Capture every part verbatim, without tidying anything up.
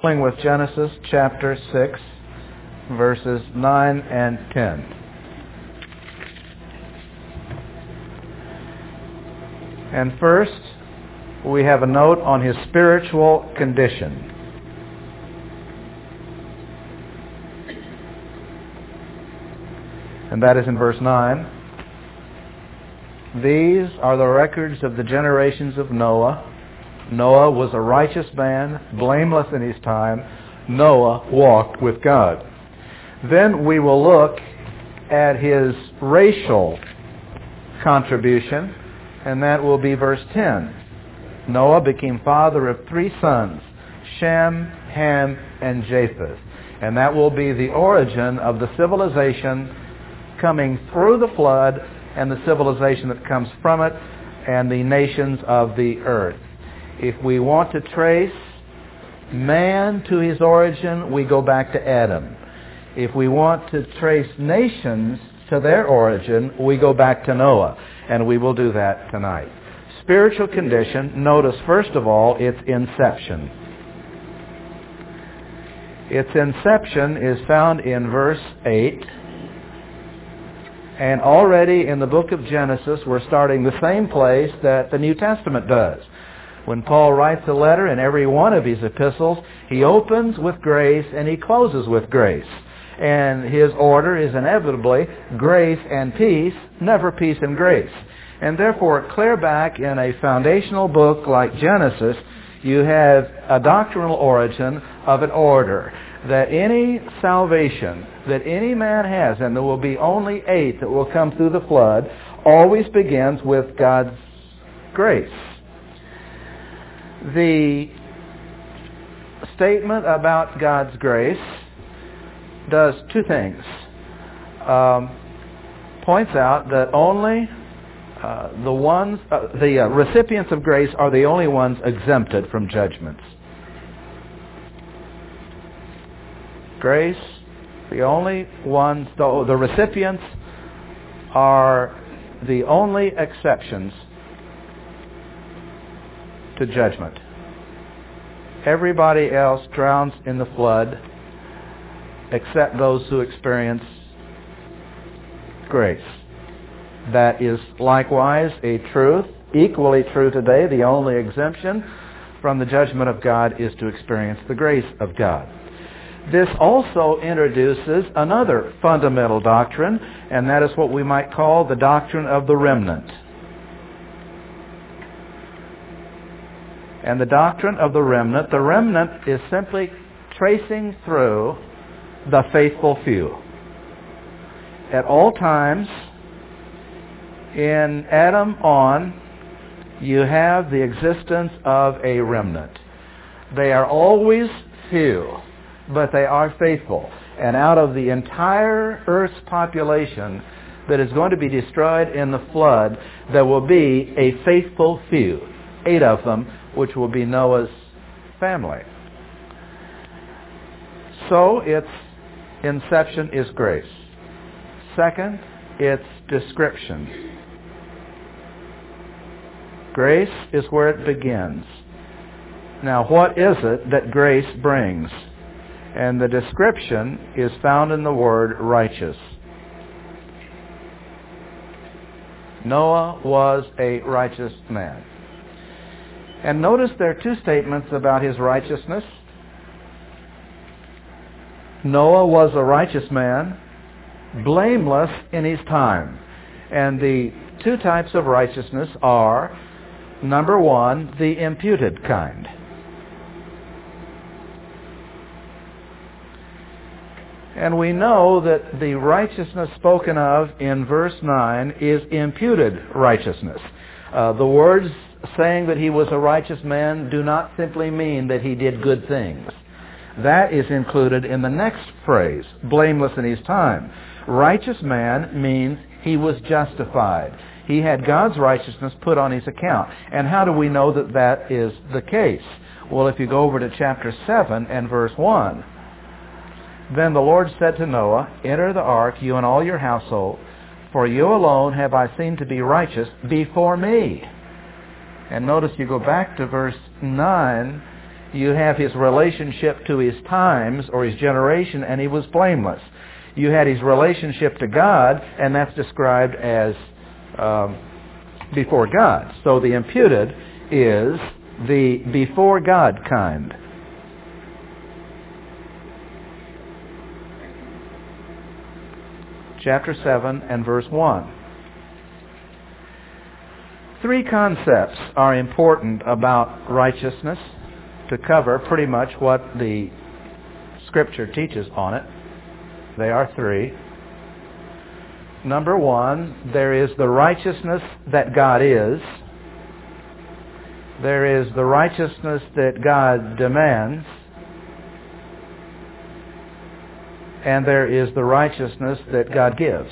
Dealing with Genesis chapter six, verses nine and ten. And first, we have a note on his spiritual condition. And that is in verse nine. These are the records of the generations of Noah. Noah was a righteous man, blameless in his time. Noah walked with God. Then we will look at his racial contribution, and that will be verse ten. Noah became father of three sons, Shem, Ham, and Japheth. And that will be the origin of the civilization coming through the flood and the civilization that comes from it and the nations of the earth. If we want to trace man to his origin, we go back to Adam. If we want to trace nations to their origin, we go back to Noah. And we will do that tonight. Spiritual condition, notice first of all its inception. Its inception is found in verse eight. And already in the book of Genesis, we're starting the same place that the New Testament does. When Paul writes a letter in every one of his epistles, he opens with grace and he closes with grace. And his order is inevitably grace and peace, never peace and grace. And therefore, clear back in a foundational book like Genesis, you have a doctrinal origin of an order. That any salvation that any man has, and there will be only eight that will come through the flood, always begins with God's grace. The statement about God's grace does two things. Um, points out that only uh, the ones, uh, the uh, recipients of grace are the only ones exempted from judgments. Grace, the only ones, the, the recipients are the only exceptions to judgment. Everybody else drowns in the flood except those who experience grace. That is likewise a truth, equally true today. The only exemption from the judgment of God is to experience the grace of God. This also introduces another fundamental doctrine, and that is what we might call the doctrine of the remnant. And the doctrine of the remnant, the remnant is simply tracing through the faithful few. At all times, in Adam on, you have the existence of a remnant. They are always few, but they are faithful. And out of the entire earth's population that is going to be destroyed in the flood, there will be a faithful few, eight of them, which will be Noah's family. So its inception is grace. Second, its description. Grace is where it begins. Now, what is it that grace brings? And the description is found in the word righteous. Noah was a righteous man. And notice there are two statements about his righteousness. Noah was a righteous man, blameless in his time. And the two types of righteousness are, number one, the imputed kind. And we know that the righteousness spoken of in verse nine is imputed righteousness. Uh, the words saying that he was a righteous man do not simply mean that he did good things. That is included in the next phrase, blameless in his time. Righteous man means he was justified. He had God's righteousness put on his account. And how do we know that that is the case? Well, if you go over to chapter seven and verse one, then the Lord said to Noah, enter the ark, you and all your household, for you alone have I seen to be righteous before me. And notice you go back to verse nine, You have his relationship to his times or his generation, and he was blameless. You had his relationship to God, and that's described as um, before God. So the imputed is the before God kind. Chapter seven and verse one. Three concepts are important about righteousness to cover pretty much what the Scripture teaches on it. They are three. Number one, there is the righteousness that God is. There is the righteousness that God demands. And there is the righteousness that God gives.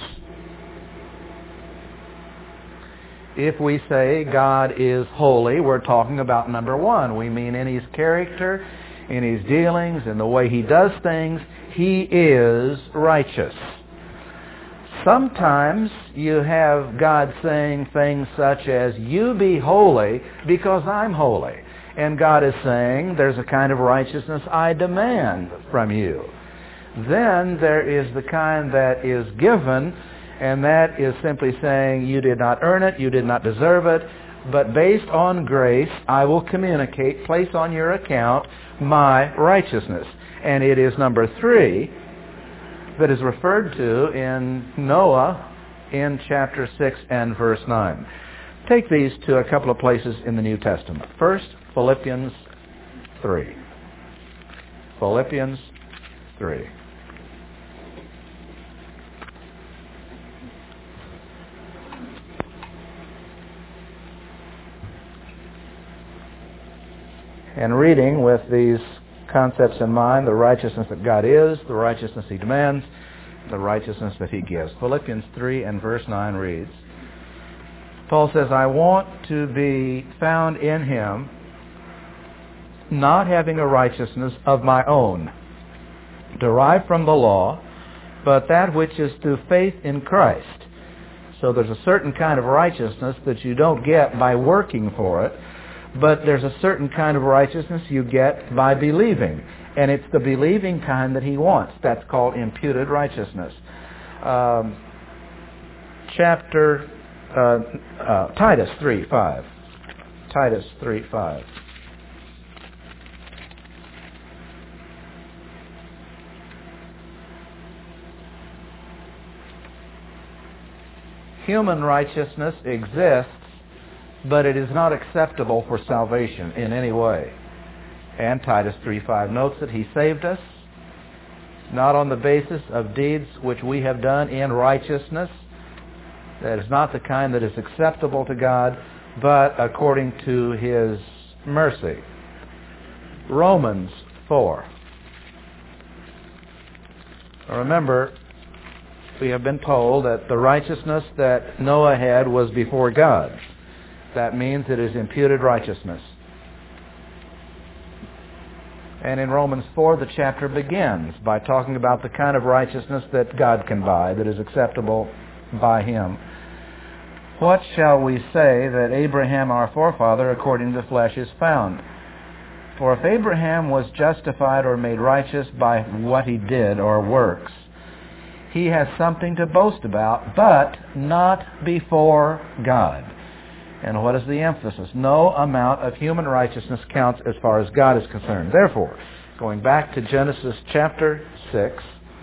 If we say God is holy, we're talking about number one. We mean in his character, in his dealings, in the way he does things, he is righteous. Sometimes you have God saying things such as, you be holy because I'm holy. And God is saying, there's a kind of righteousness I demand from you. Then there is the kind that is given, and that is simply saying, you did not earn it, you did not deserve it, but based on grace, I will communicate, place on your account my righteousness. And it is number three that is referred to in Noah in chapter six and verse nine. Take these to a couple of places in the New Testament. First, Philippians three. Philippians three. And reading with these concepts in mind, the righteousness that God is, the righteousness he demands, the righteousness that he gives. Philippians three and verse nine reads, Paul says, I want to be found in him, not having a righteousness of my own, derived from the law, but that which is through faith in Christ. So there's a certain kind of righteousness that you don't get by working for it, but there's a certain kind of righteousness you get by believing. And it's the believing kind that he wants. That's called imputed righteousness. Um, chapter, uh, uh, Titus three five. Titus three five. Human righteousness exists, but it is not acceptable for salvation in any way. And Titus three five notes that he saved us, not on the basis of deeds which we have done in righteousness. That is not the kind that is acceptable to God, but according to his mercy. Romans four. Remember, we have been told that the righteousness that Noah had was before God. That means it is imputed righteousness. And in Romans four, the chapter begins by talking about the kind of righteousness that God can buy, that is acceptable by him. What shall we say that Abraham our forefather according to the flesh is found? For if Abraham was justified or made righteous by what he did or works, he has something to boast about, but not before God. And what is the emphasis? No amount of human righteousness counts as far as God is concerned. Therefore, going back to Genesis chapter six,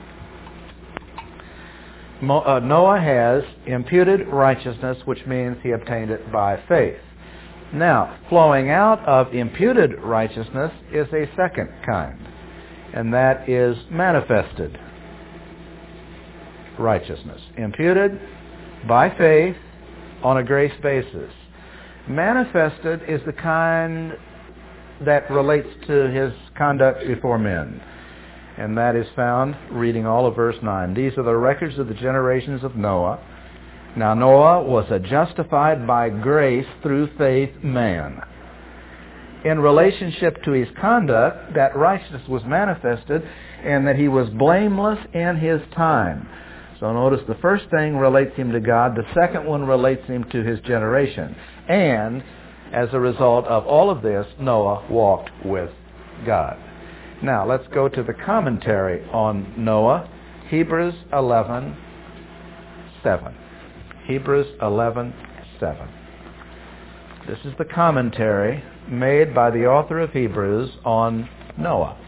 Noah has imputed righteousness, which means he obtained it by faith. Now, flowing out of imputed righteousness is a second kind, and that is manifested righteousness. Imputed by faith on a grace basis. Manifested is the kind that relates to his conduct before men. And that is found reading all of verse nine. These are the records of the generations of Noah. Now Noah was a justified by grace through faith man. In relationship to his conduct, that righteousness was manifested and that he was blameless in his time. So notice the first thing relates him to God. The second one relates him to his generation. And as a result of all of this, Noah walked with God. Now, let's go to the commentary on Noah, Hebrews eleven seven. Hebrews eleven seven. This is the commentary made by the author of Hebrews on Noah.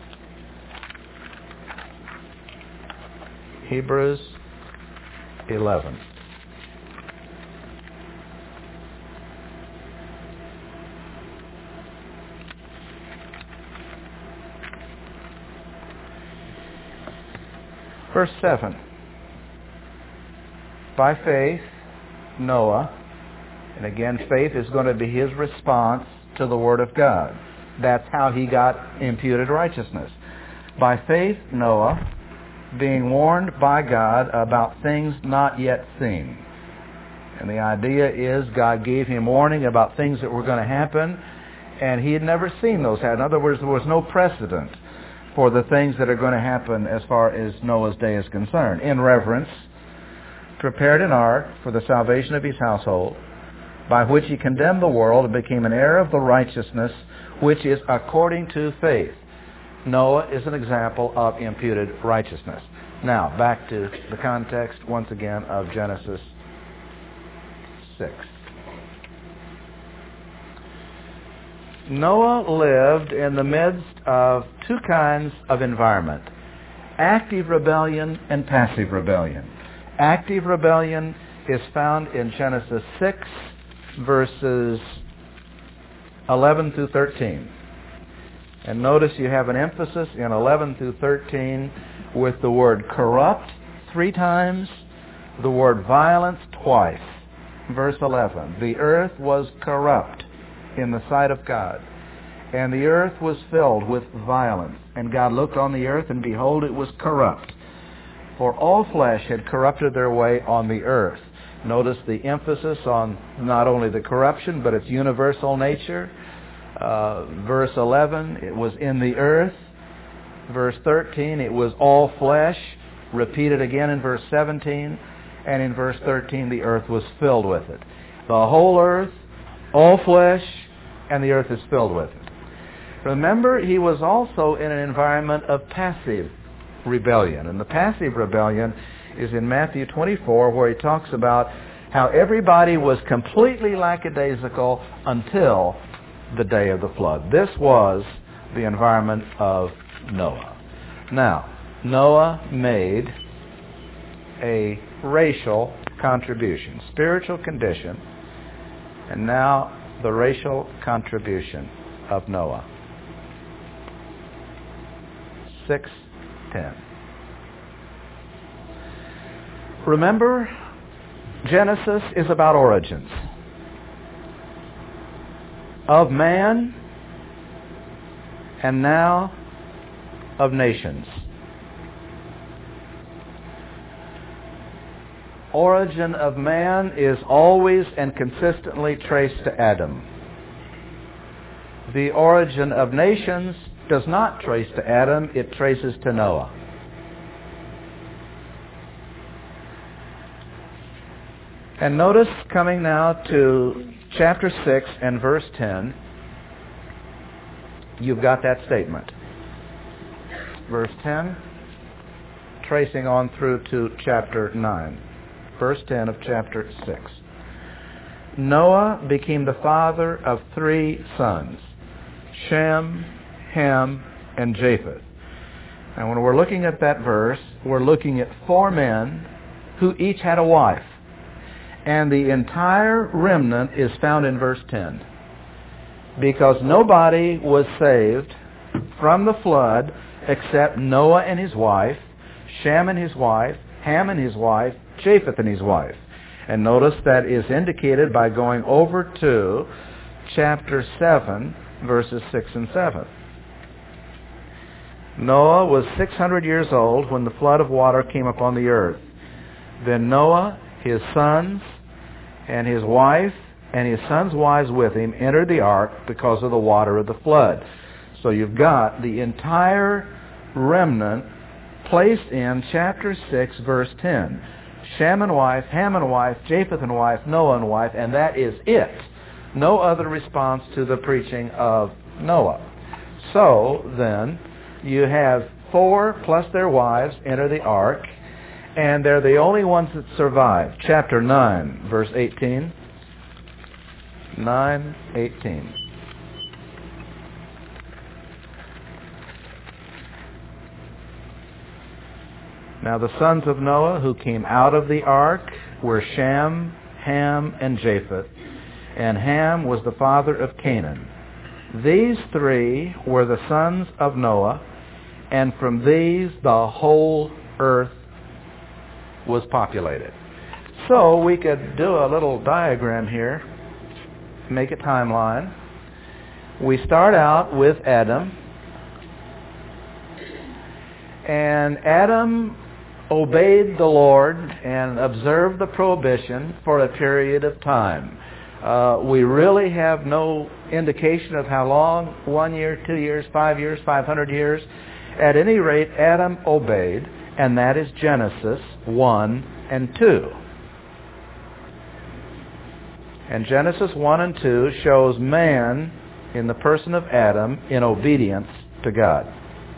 Hebrews eleven. Verse seven. By faith, Noah, and again, faith is going to be his response to the Word of God. That's how he got imputed righteousness. By faith, Noah, being warned by God about things not yet seen. And the idea is God gave him warning about things that were going to happen, and he had never seen those happen. In other words, there was no precedent for the things that are going to happen as far as Noah's day is concerned. In reverence, prepared an ark for the salvation of his household, by which he condemned the world and became an heir of the righteousness which is according to faith. Noah is an example of imputed righteousness. Now, back to the context once again of Genesis six. Noah lived in the midst of two kinds of environment: active rebellion and passive rebellion. Active rebellion is found in Genesis six, verses eleven through thirteen. And notice you have an emphasis in eleven through thirteen with the word corrupt three times, the word violence twice. Verse eleven, the earth was corrupt in the sight of God, and the earth was filled with violence. And God looked on the earth, and behold, it was corrupt, for all flesh had corrupted their way on the earth. Notice the emphasis on not only the corruption, but its universal nature. Uh, verse eleven, it was in the earth. Verse thirteen, it was all flesh. Repeated again in verse seventeen. And in verse thirteen, the earth was filled with it. The whole earth, all flesh, and the earth is filled with it. Remember, he was also in an environment of passive rebellion. And the passive rebellion is in Matthew twenty-four, where he talks about how everybody was completely lackadaisical until the day of the flood. This was the environment of Noah. Now, Noah made a racial contribution, spiritual condition, and now the racial contribution of Noah. six ten. Remember, Genesis is about origins of man and now of nations. Origin of man is always and consistently traced to Adam. The origin of nations does not trace to Adam, it traces to Noah. And notice, coming now to chapter six and verse ten, you've got that statement. Verse ten, tracing on through to chapter nine. Verse ten of chapter six. Noah became the father of three sons, Shem, Ham, and Japheth. And when we're looking at that verse, we're looking at four men who each had a wife. And the entire remnant is found in verse ten. Because nobody was saved from the flood except Noah and his wife, Shem and his wife, Ham and his wife, Japheth and his wife. And notice that is indicated by going over to chapter seven, verses six and seven. Noah was six hundred years old when the flood of water came upon the earth. Then Noah, his sons, and his wife, and his sons' wives with him entered the ark because of the water of the flood. So you've got the entire remnant placed in chapter six, verse ten. Shem and wife, Ham and wife, Japheth and wife, Noah and wife, and that is it. No other response to the preaching of Noah. So then, you have four plus their wives enter the ark, and they're the only ones that survive. Chapter nine, verse eighteen. nine eighteen. Now the sons of Noah who came out of the ark were Shem, Ham, and Japheth. And Ham was the father of Canaan. These three were the sons of Noah, and from these the whole earth was populated. So we could do a little diagram here, make a timeline. We start out with Adam, and Adam obeyed the Lord and observed the prohibition for a period of time. Uh, we really have no indication of how long, one year, two years, five years, five hundred years. At any rate, Adam obeyed, and that is Genesis one and two. And Genesis one and two shows man in the person of Adam in obedience to God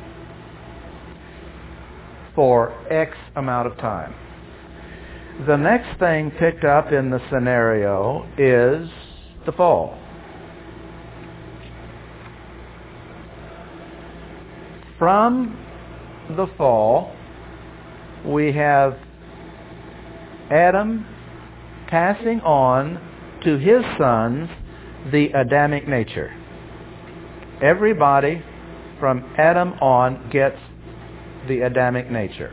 for X amount of time. The next thing picked up in the scenario is the fall. From the fall, we have Adam passing on to his sons the Adamic nature. Everybody from Adam on gets the Adamic nature.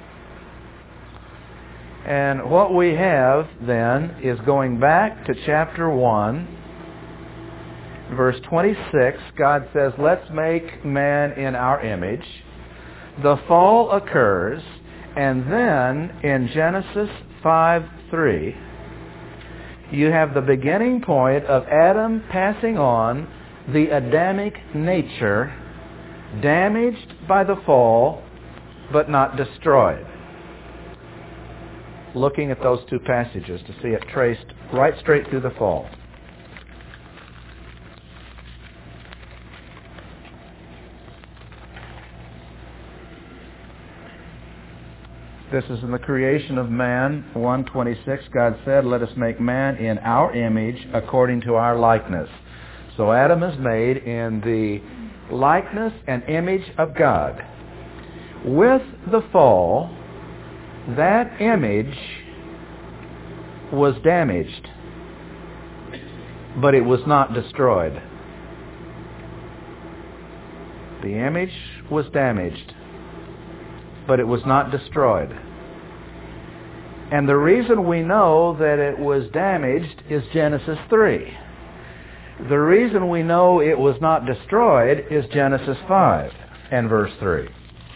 And what we have then is going back to chapter one, verse twenty-six, God says, let's make man in our image. The fall occurs, and then in Genesis five three, you have the beginning point of Adam passing on the Adamic nature, damaged by the fall, but not destroyed. Looking at those two passages to see it traced right straight through the fall. This is in the creation of man, one twenty-six. God said, let us make man in our image according to our likeness. So Adam is made in the likeness and image of God. With the fall, that image was damaged, but it was not destroyed. The image was damaged, but it was not destroyed. And the reason we know that it was damaged is Genesis three. The reason we know it was not destroyed is Genesis five and verse three.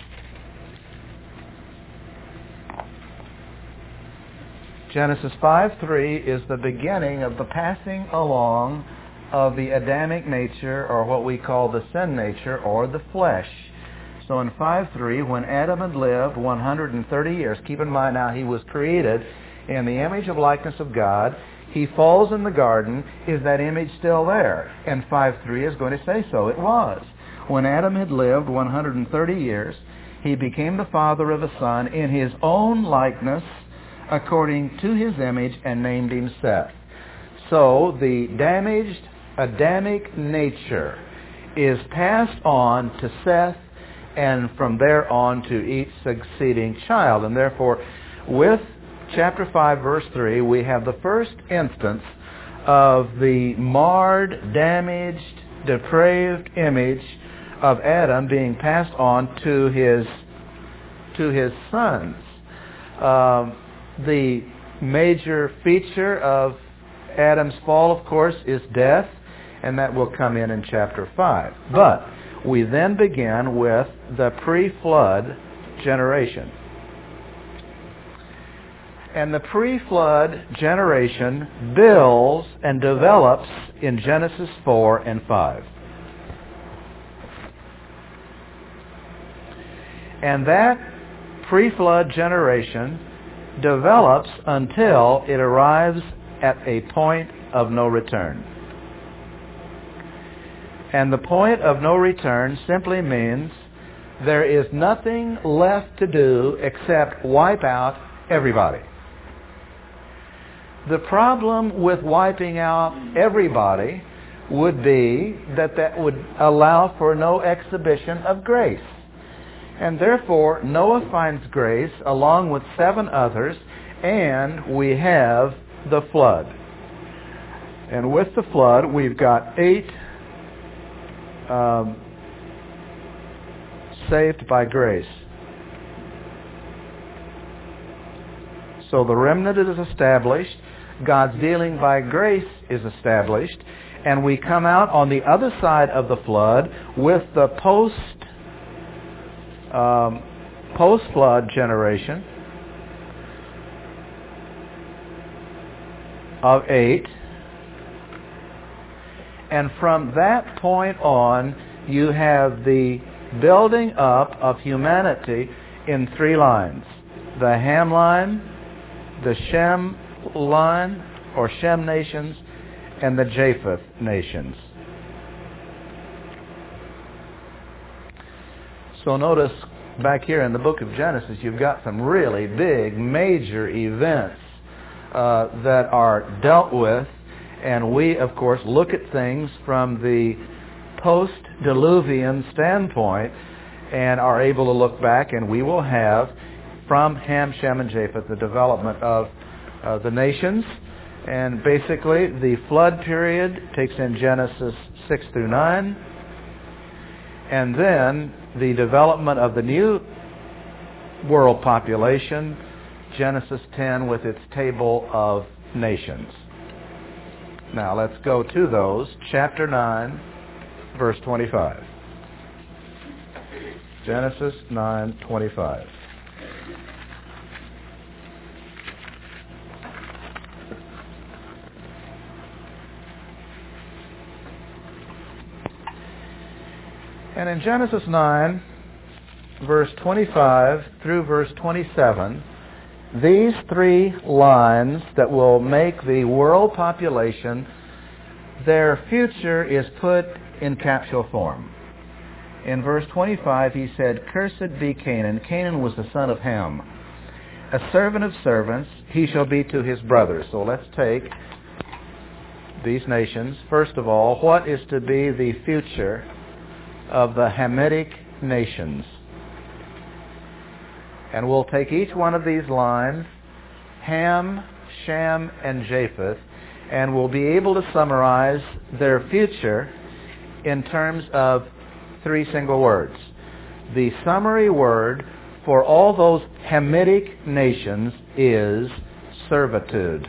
Genesis five three is the beginning of the passing along of the Adamic nature, or what we call the sin nature, or the flesh. So in five three, when Adam had lived one hundred thirty years, keep in mind now he was created in the image of likeness of God. He falls in the garden. Is that image still there? And five three is going to say so. It was. When Adam had lived one hundred thirty years, he became the father of a son in his own likeness, according to his image, and named him Seth. So the damaged Adamic nature is passed on to Seth, and from there on to each succeeding child. And therefore, with chapter five, verse three, we have the first instance of the marred, damaged, depraved image of Adam being passed on to his to his sons. Um, the major feature of Adam's fall, of course, is death, and that will come in in chapter five. But we then begin with the pre-flood generation. And the pre-flood generation builds and develops in Genesis four and five. And that pre-flood generation develops until it arrives at a point of no return. And the point of no return simply means there is nothing left to do except wipe out everybody. The problem with wiping out everybody would be that that would allow for no exhibition of grace. And therefore, Noah finds grace along with seven others, and we have the flood. And with the flood, we've got eight um, saved by grace. So the remnant is established, God's dealing by grace is established, and we come out on the other side of the flood with the post um, post-flood generation of eight. And from that point on, you have the building up of humanity in three lines. The Ham line, the Shem line, or Shem nations, and the Japheth nations. So notice back here in the book of Genesis, you've got some really big, major events uh, that are dealt with. And we, of course, look at things from the post-Diluvian standpoint and are able to look back, and we will have, from Ham, Shem, and Japheth, the development of uh, the nations. And basically, the flood period takes in Genesis six through nine. And then the development of the new world population, Genesis ten, with its table of nations. Now let's go to those. Chapter nine, verse twenty-five. Genesis nine twenty-five. And in Genesis nine, verse twenty-five through verse twenty-seven, these three lines that will make the world population, their future is put in capsule form. In verse twenty-five, he said, "Cursed be Canaan." Canaan was the son of Ham. "A servant of servants he shall be to his brothers." So let's take these nations. First of all, what is to be the future of the Hamitic nations? And we'll take each one of these lines, Ham, Shem, and Japheth, and we'll be able to summarize their future in terms of three single words. The summary word for all those Hamitic nations is servitude.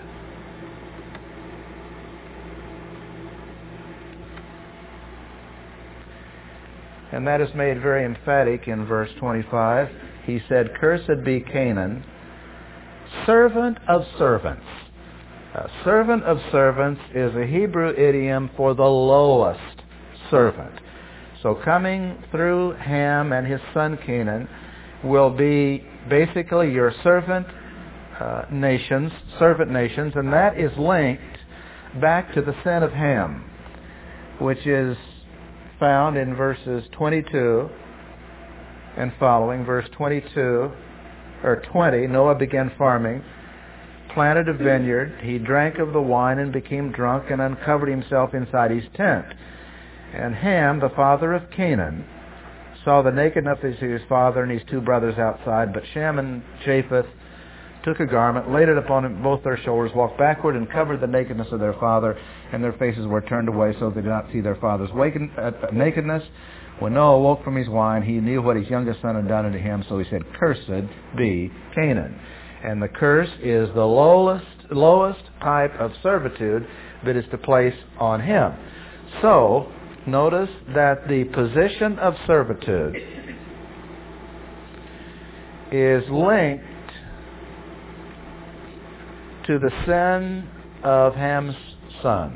And that is made very emphatic in verse twenty-five. He said, "Cursed be Canaan, servant of servants." A servant of servants is a Hebrew idiom for the lowest servant. So coming through Ham and his son Canaan will be basically your servant uh, nations, servant nations, and that is linked back to the sin of Ham, which is found in verses twenty-two and following. Verse twenty-two, or twenty, Noah began farming, planted a vineyard. He drank of the wine and became drunk and uncovered himself inside his tent. And Ham, the father of Canaan, saw the nakedness of his father and his two brothers outside. But Shem and Japheth took a garment, laid it upon both their shoulders, walked backward, and covered the nakedness of their father, and their faces were turned away so they did not see their father's nakedness. When Noah awoke from his wine, he knew what his youngest son had done unto him, so he said, "Cursed be Canaan." And the curse is the lowest, lowest type of servitude that is to place on him. So, notice that the position of servitude is linked to the sin of Ham's son.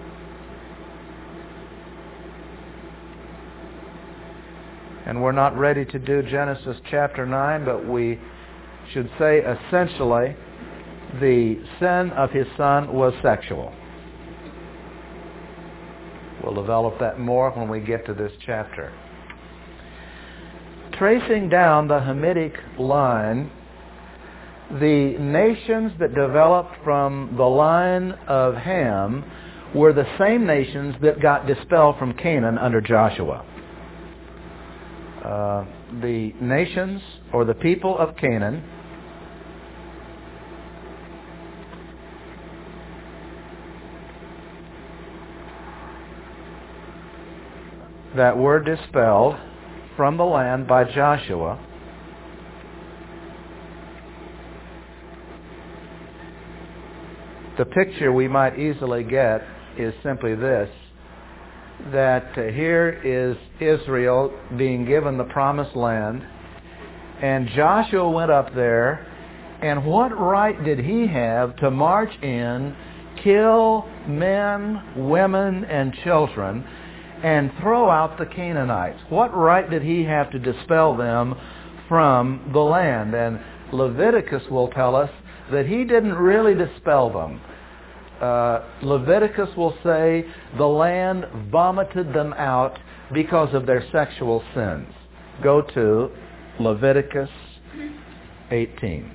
And we're not ready to do Genesis chapter nine, but we should say essentially the sin of his son was sexual. We'll develop that more when we get to this chapter. Tracing down the Hamitic line, the nations that developed from the line of Ham were the same nations that got dispelled from Canaan under Joshua. Uh, the nations, or the people of Canaan, that were dispelled from the land by Joshua the picture we might easily get is simply this, that uh, here is Israel being given the promised land, and Joshua went up there, and what right did he have to march in, kill men, women, and children, and throw out the Canaanites? What right did he have to dispel them from the land? And Leviticus will tell us that he didn't really dispel them. Uh, Leviticus will say the land vomited them out because of their sexual sins. Go to Leviticus eighteen.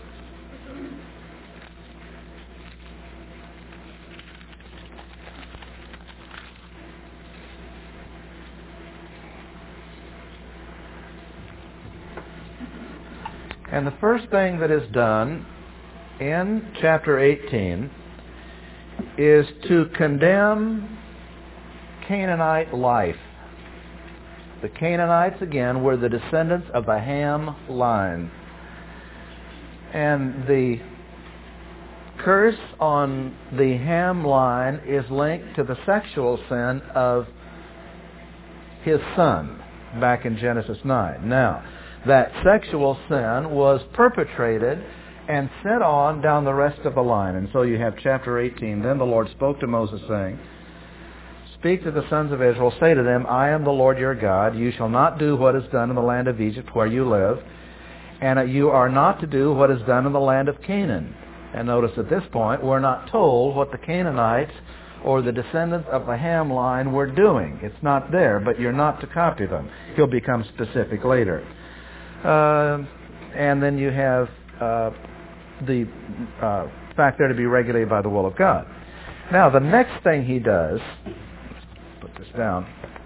And the first thing that is done in chapter eighteen is to condemn Canaanite life. The Canaanites, again, were the descendants of the Ham line. And the curse on the Ham line is linked to the sexual sin of his son, back in Genesis nine. Now, that sexual sin was perpetrated and sent on down the rest of the line. And so you have chapter eighteen. Then the Lord spoke to Moses, saying, Speak to the sons of Israel, say to them, I am the Lord your God. You shall not do what is done in the land of Egypt where you live, and you are not to do what is done in the land of Canaan. And notice at this point, we're not told what the Canaanites or the descendants of the Ham line were doing. It's not there, but you're not to copy them. He'll become specific later. Uh, and then you have uh, the uh, fact there to be regulated by the will of God. Now, the next thing he does, let's put this down.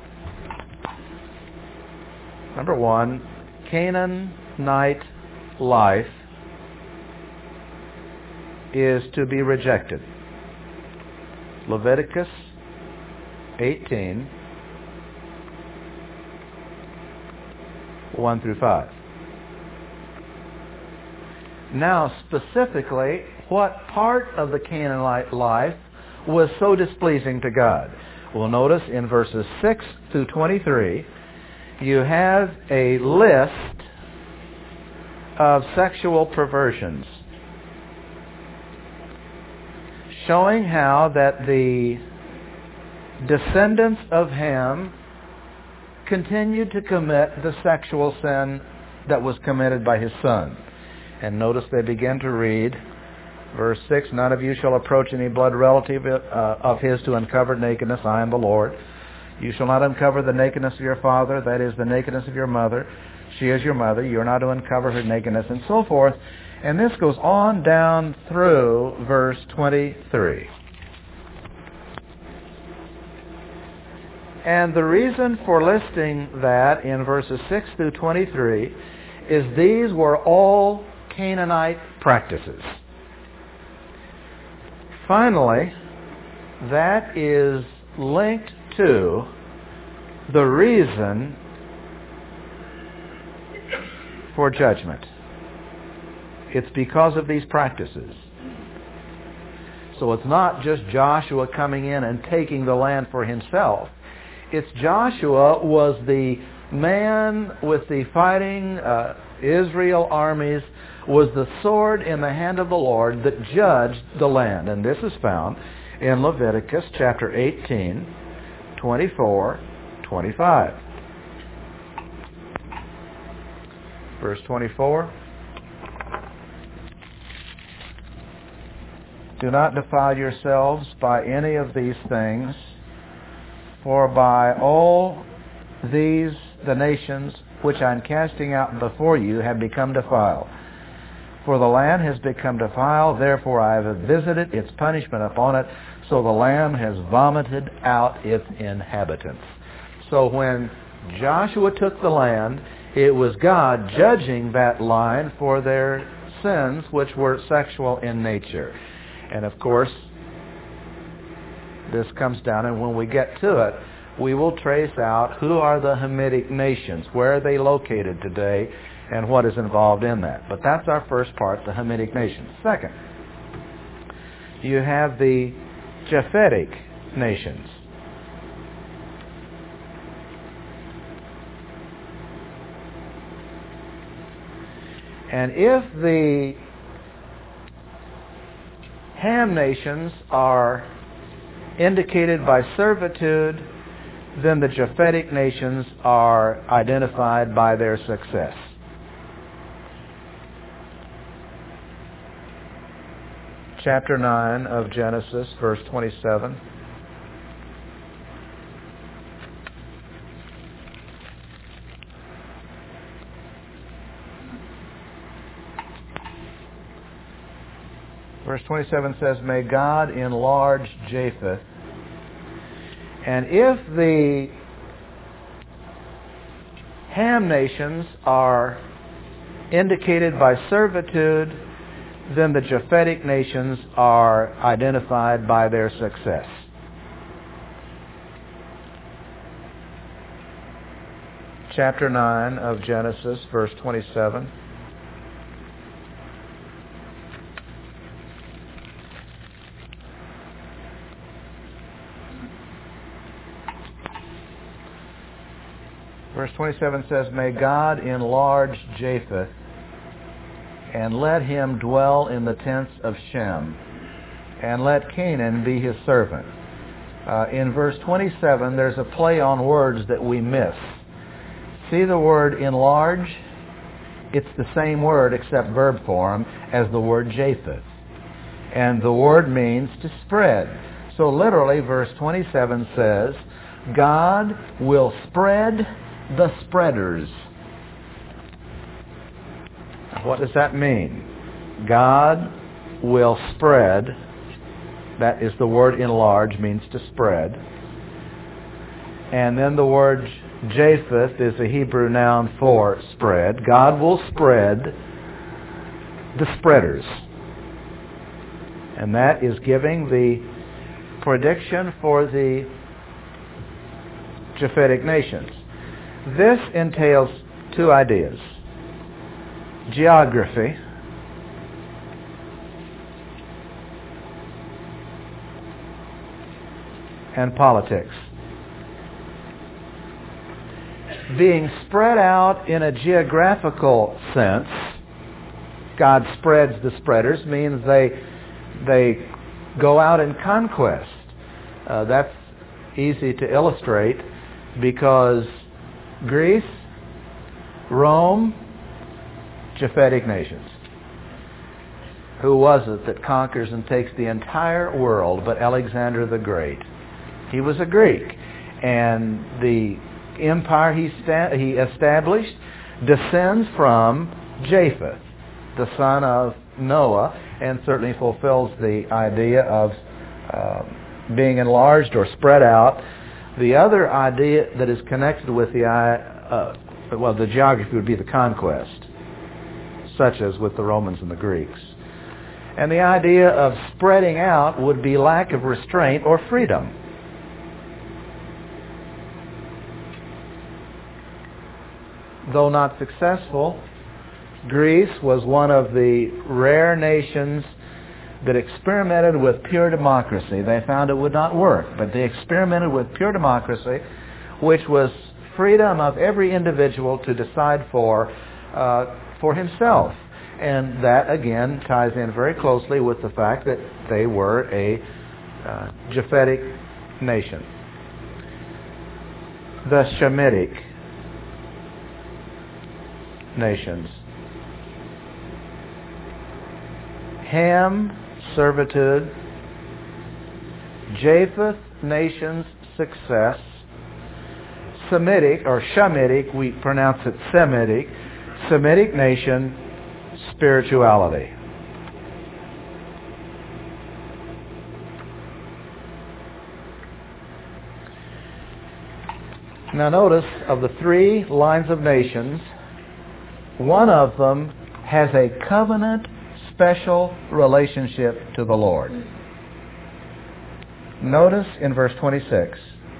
Number one, Canaanite life is to be rejected. Leviticus eighteen, one through five. Now, specifically, what part of the Canaanite life was so displeasing to God? Well, notice in verses six through twenty-three, you have a list of sexual perversions, showing how that the descendants of Ham continued to commit the sexual sin that was committed by his son. And notice they begin to read, verse six, None of you shall approach any blood relative uh, of his to uncover nakedness. I am the Lord. You shall not uncover the nakedness of your father, that is, the nakedness of your mother. She is your mother. You are not to uncover her nakedness, and so forth. And this goes on down through verse twenty-three. And the reason for listing that in verses six through twenty-three is these were all Canaanite practices. Finally, that is linked to the reason for judgment. It's because of these practices. So it's not just Joshua coming in and taking the land for himself. It's Joshua was the man with the fighting uh, Israel armies, was the sword in the hand of the Lord that judged the land. And this is found in Leviticus chapter eighteen, twenty-four, twenty-five. Verse twenty-four. Do not defile yourselves by any of these things, For by all these the nations which I am casting out before you have become defiled. For the land has become defiled, therefore I have visited its punishment upon it, so the land has vomited out its inhabitants. So when Joshua took the land, it was God judging that line for their sins, which were sexual in nature. And of course, this comes down, and when we get to it, we will trace out who are the Hamitic nations, where are they located today, and what is involved in that. But that's our first part, the Hamitic nations. Second, you have the Japhetic nations. And if the Ham nations are indicated by servitude, then the Japhetic nations are identified by their success. Chapter nine of Genesis, verse twenty-seven. Verse twenty-seven says, "May God enlarge Japheth." And if the Ham nations are indicated by servitude, then the Japhetic nations are identified by their success. Chapter nine of Genesis, verse twenty-seven. Verse twenty-seven says, "May God enlarge Japheth, and let him dwell in the tents of Shem, and let Canaan be his servant." Uh, in verse twenty-seven, there's a play on words that we miss. See the word enlarge? It's the same word except verb form as the word Japheth. And the word means to spread. So literally, verse twenty-seven says, God will spread the spreaders. What does that mean? God will spread, that is the word enlarge, means to spread. And then the word Japheth is a Hebrew noun for spread. God will spread the spreaders. And that is giving the prediction for the Japhetic nations. This entails two ideas: geography and politics. Being spread out in a geographical sense, God spreads the spreaders, means they they go out in conquest. Uh, that's easy to illustrate because Greece, Rome, Japhetic nations. Who was it that conquers and takes the entire world but Alexander the Great? He was a Greek. And the empire he, sta- he established descends from Japheth, the son of Noah, and certainly fulfills the idea of uh, being enlarged or spread out. The other idea that is connected with the, uh, well, the geography would be the conquest, such as with the Romans and the Greeks. And the idea of spreading out would be lack of restraint or freedom. Though not successful, Greece was one of the rare nations that experimented with pure democracy. They found it would not work, but they experimented with pure democracy, which was freedom of every individual to decide for uh, for himself. And that, again, ties in very closely with the fact that they were a uh, Japhetic nation. The Shemitic nations. Ham, servitude. Japheth, nations, success. Semitic, or Shemitic, we pronounce it Semitic, Semitic nation, spirituality. Now notice, of the three lines of nations, one of them has a covenant special relationship to the Lord. Notice in verse twenty-six,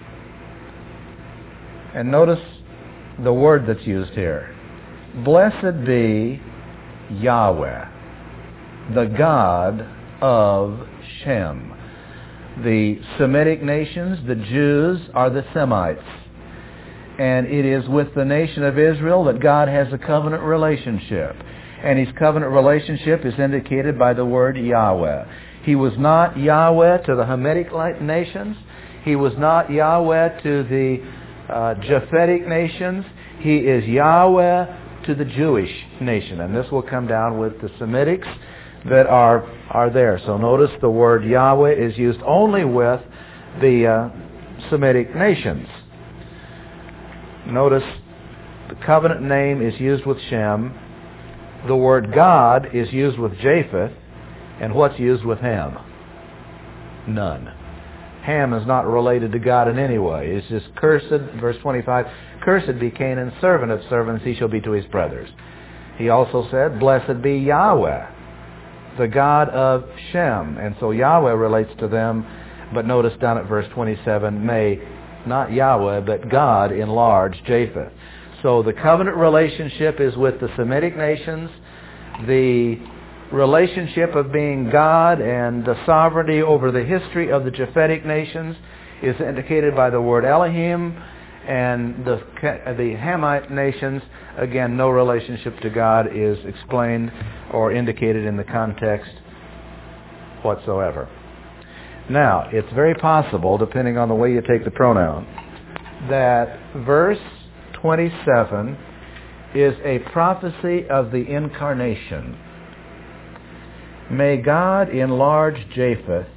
and notice the word that's used here. Blessed be Yahweh, the God of Shem. The Semitic nations, the Jews, are the Semites. And it is with the nation of Israel that God has a covenant relationship. And His covenant relationship is indicated by the word Yahweh. He was not Yahweh to the Hamitic nations. He was not Yahweh to the uh, Japhetic nations. He is Yahweh to the Jewish nation. And this will come down with the Semitics that are, are there. So notice the word Yahweh is used only with the uh, Semitic nations. Notice the covenant name is used with Shem. The word God is used with Japheth. And what's used with Ham? None. Ham is not related to God in any way. It's just cursed, verse twenty-five, cursed be Canaan, servant of servants, he shall be to his brothers. He also said, blessed be Yahweh, the God of Shem. And so Yahweh relates to them, but notice down at verse twenty-seven, may not Yahweh, but God enlarge Japheth. So the covenant relationship is with the Semitic nations. The relationship of being God and the sovereignty over the history of the Japhetic nations is indicated by the word Elohim, and the the Hamite nations, again, no relationship to God is explained or indicated in the context whatsoever. Now, it's very possible, depending on the way you take the pronoun, that verse twenty-seven is a prophecy of the incarnation. May God enlarge Japheth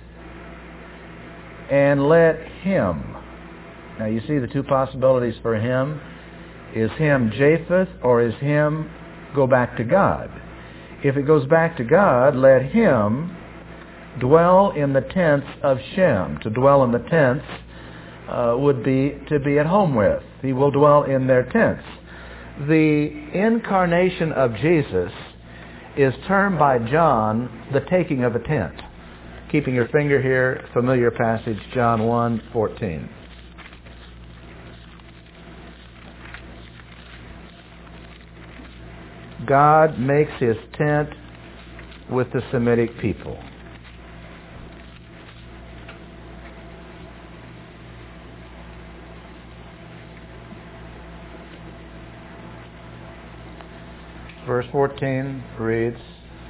and let him. Now you see the two possibilities for him. Is him Japheth, or is him go back to God? If it goes back to God, let him dwell in the tents of Shem. To dwell in the tents uh, would be to be at home with. He will dwell in their tents. The incarnation of Jesus is termed by John the taking of a tent. Keeping your finger here, familiar passage, John one fourteen. God makes his tent with the Semitic people. Verse fourteen reads,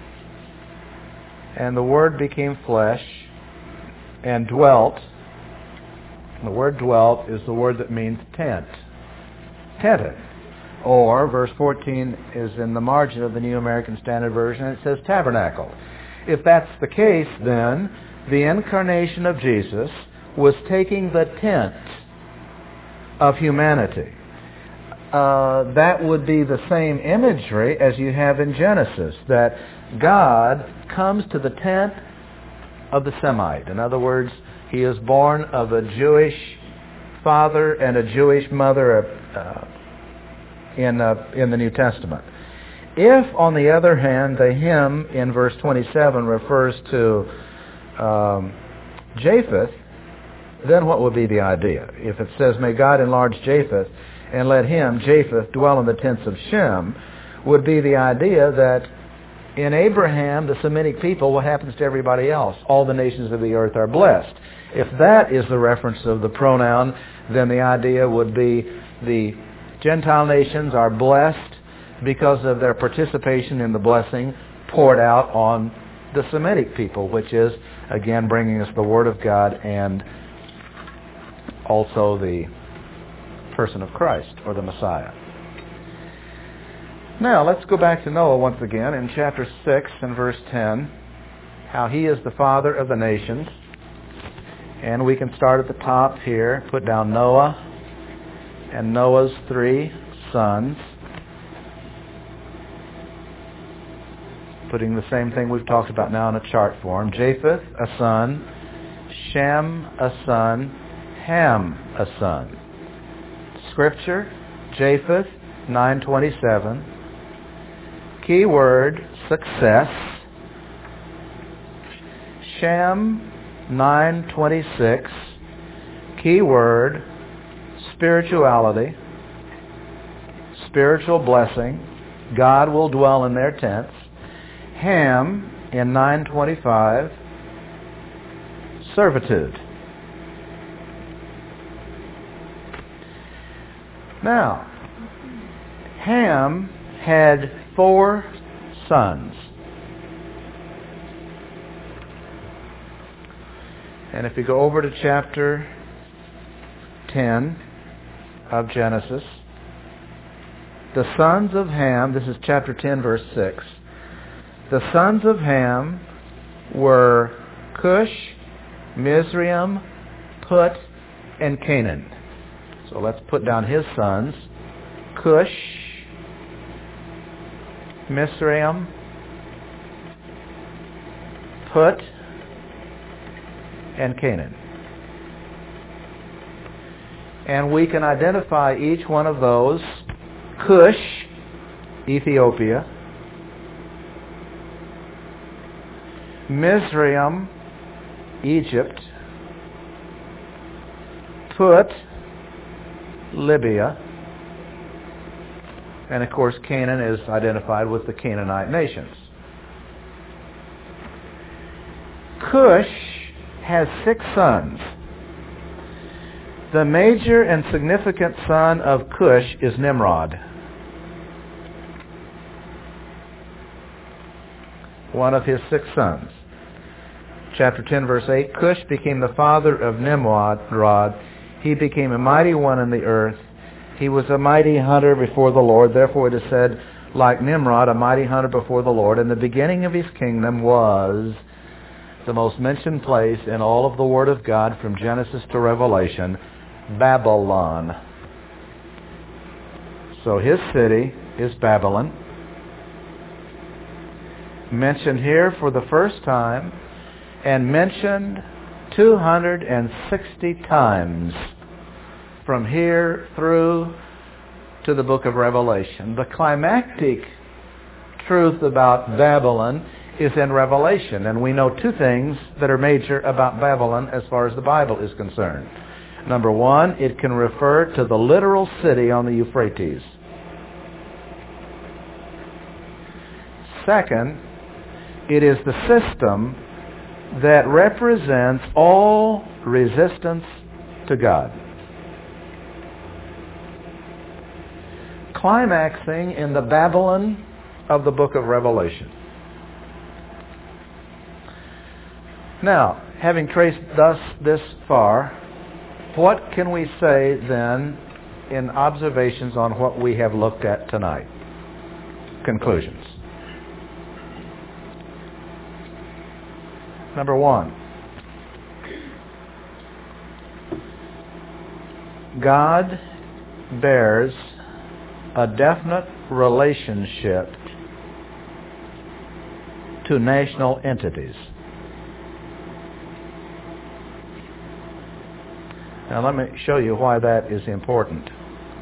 and the Word became flesh and dwelt. The word dwelt is the word that means tent. Tented. Or, verse fourteen is in the margin of the New American Standard Version, and it says tabernacle. If that's the case, then the incarnation of Jesus was taking the tent of humanity. Uh, that would be the same imagery as you have in Genesis, that God comes to the tent of the Semite. In other words, he is born of a Jewish father and a Jewish mother uh, in, uh, in the New Testament. If, on the other hand, the hymn in verse twenty-seven refers to um, Japheth, then what would be the idea? If it says, may God enlarge Japheth, and let him, Japheth, dwell in the tents of Shem, would be the idea that in Abraham, the Semitic people, what happens to everybody else? All the nations of the earth are blessed. If that is the reference of the pronoun, then the idea would be the Gentile nations are blessed because of their participation in the blessing poured out on the Semitic people, which is, again, bringing us the Word of God and also the person of Christ, or the Messiah. Now, let's go back to Noah once again in chapter six and verse ten, how he is the father of the nations. And we can start at the top here, put down Noah, and Noah's three sons. Putting the same thing we've talked about now in a chart form. Japheth, a son. Shem, a son. Ham, a son. Scripture, Japheth, nine twenty-seven. Key word, success. Shem, nine twenty-six. Key word, spirituality, spiritual blessing. God will dwell in their tents. Ham, in nine twenty-five, servitude. Now, Ham had four sons. And if you go over to chapter ten of Genesis, the sons of Ham, this is chapter ten, verse six. The sons of Ham were Cush, Mizraim, Put, and Canaan. So let's put down his sons. Cush, Mizraim, Put, and Canaan. And we can identify each one of those. Cush, Ethiopia. Mizraim, Egypt. Put, Libya. And of course Canaan is identified with the Canaanite nations. Cush has six sons. The major and significant son of Cush is Nimrod. One of his six sons. Chapter ten, verse eight, Cush became the father of Nimrod. He became a mighty one in the earth. He was a mighty hunter before the Lord. Therefore it is said, like Nimrod, a mighty hunter before the Lord. And the beginning of his kingdom was the most mentioned place in all of the Word of God from Genesis to Revelation, Babylon. So his city is Babylon. Mentioned here for the first time, and mentioned two hundred sixty times from here through to the book of Revelation. The climactic truth about Babylon is in Revelation, and we know two things that are major about Babylon as far as the Bible is concerned. Number one, it can refer to the literal city on the Euphrates. Second, it is the system that represents all resistance to God. Climaxing in the Babylon of the book of Revelation. Now, having traced thus this far, what can we say then in observations on what we have looked at tonight? Conclusions. Number one, God bears a definite relationship to national entities. Now let me show you why that is important.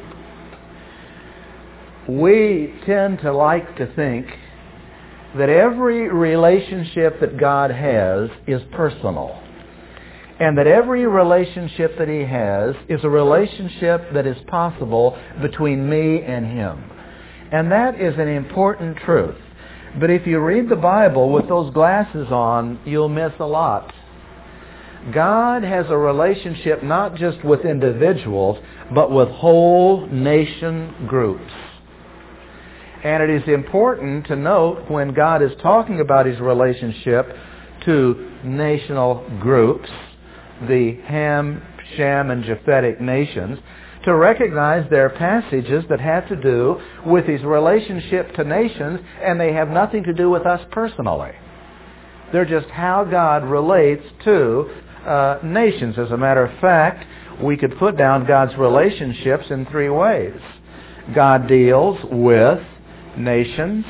We tend to like to think that every relationship that God has is personal, and that every relationship that He has is a relationship that is possible between me and Him. And that is an important truth. But if you read the Bible with those glasses on, you'll miss a lot. God has a relationship not just with individuals, but with whole nation groups. And it is important to note when God is talking about His relationship to national groups, the Ham, Shem, and Japhetic nations, to recognize there are passages that have to do with His relationship to nations, and they have nothing to do with us personally. They're just how God relates to uh, nations. As a matter of fact, we could put down God's relationships in three ways. God deals with nations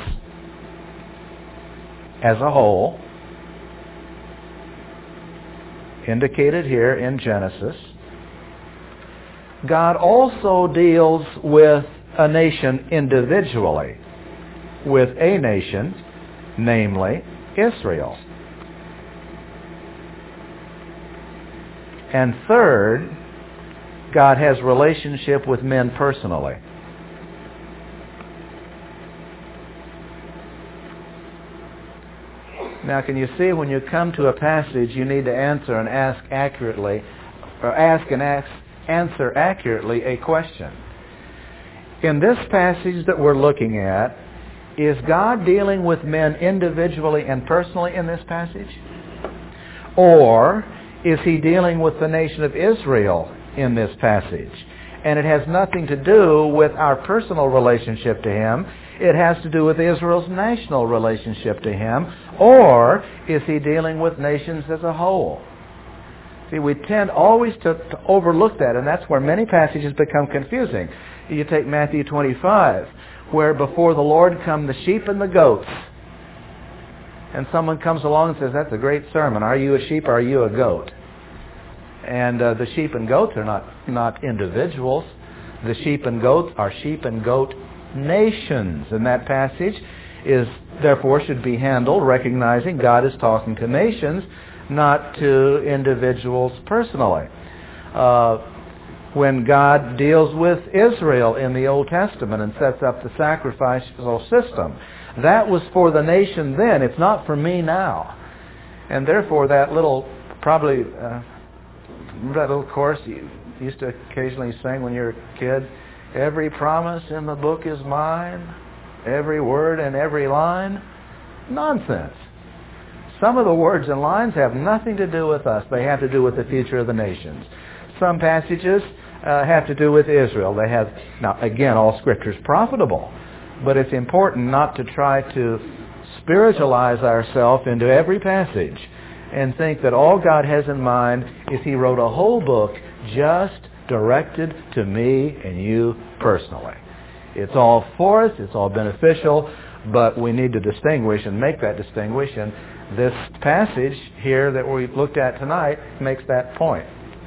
as a whole, indicated here in Genesis. God also deals with a nation individually, with a nation, namely Israel. And third, God has relationship with men personally. Now, can you see when you come to a passage, you need to answer and ask accurately, or ask and ask, answer accurately a question. In this passage that we're looking at, is God dealing with men individually and personally in this passage? Or is he dealing with the nation of Israel in this passage? And it has nothing to do with our personal relationship to him. It has to do with Israel's national relationship to him. Or is he dealing with nations as a whole? See, we tend always to, to overlook that, and that's where many passages become confusing. You take Matthew twenty-five, where before the Lord come the sheep and the goats. And someone comes along and says, that's a great sermon. Are you a sheep or are you a goat? And uh, the sheep and goats are not, not individuals. The sheep and goats are sheep and goat nations. And that passage is, therefore, should be handled recognizing God is talking to nations, not to individuals personally. Uh, when God deals with Israel in the Old Testament and sets up the sacrificial system, that was for the nation then. It's not for me now. And therefore that little, probably, uh, that little chorus you used to occasionally sing when you were a kid, every promise in the book is mine, every word and every line. Nonsense. Some of the words and lines have nothing to do with us. They have to do with the future of the nations. Some passages uh, have to do with Israel. They have, now again, all Scripture is profitable, but it's important not to try to spiritualize ourselves into every passage and think that all God has in mind is he wrote a whole book just directed to me and you personally. It's all for us, it's all beneficial, but we need to distinguish and make that distinction. This passage here that we've looked at tonight makes that point.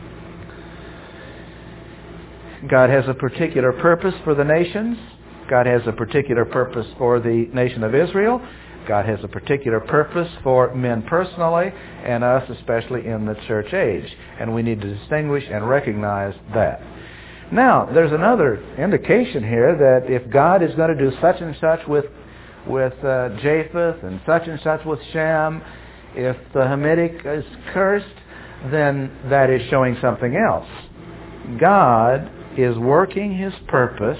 God has a particular purpose for the nations. God has a particular purpose for the nation of Israel. God has a particular purpose for men personally, and us especially in the church age. And we need to distinguish and recognize that. Now, there's another indication here that if God is going to do such and such with with uh, Japheth and such and such with Shem, if the Hamitic is cursed, then that is showing something else. God is working his purpose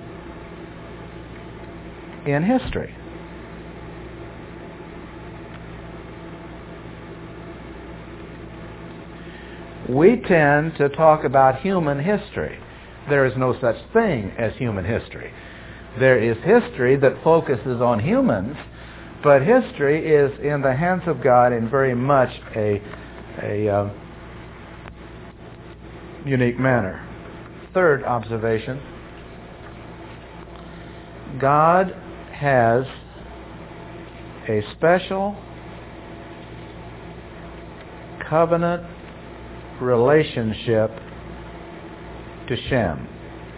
in history. We tend to talk about human history. There is no such thing as human history. There is history that focuses on humans, but history is in the hands of God in very much a, a uh, unique manner. Third observation, God has a special covenant relationship to Shem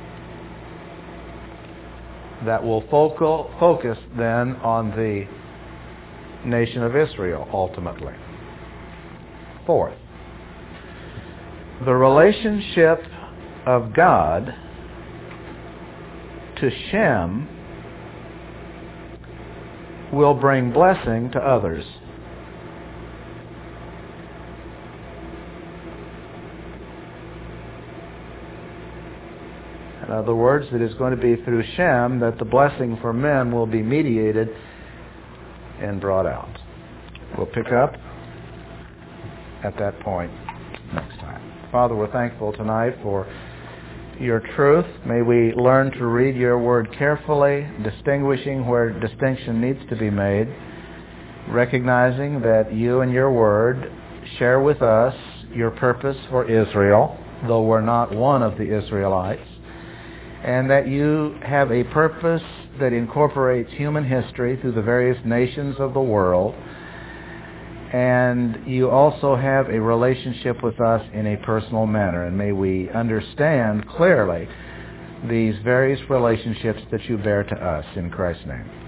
that will focal, focus then on the nation of Israel ultimately. Fourth, the relationship of God to Shem will bring blessing to others. In other words, it is going to be through Shem that the blessing for men will be mediated and brought out. We'll pick up at that point next time. Father, we're thankful tonight for your truth. May we learn to read your word carefully, distinguishing where distinction needs to be made, recognizing that you and your word share with us your purpose for Israel, though we're not one of the Israelites, and that you have a purpose that incorporates human history through the various nations of the world, and you also have a relationship with us in a personal manner. And may we understand clearly these various relationships that you bear to us in Christ's name.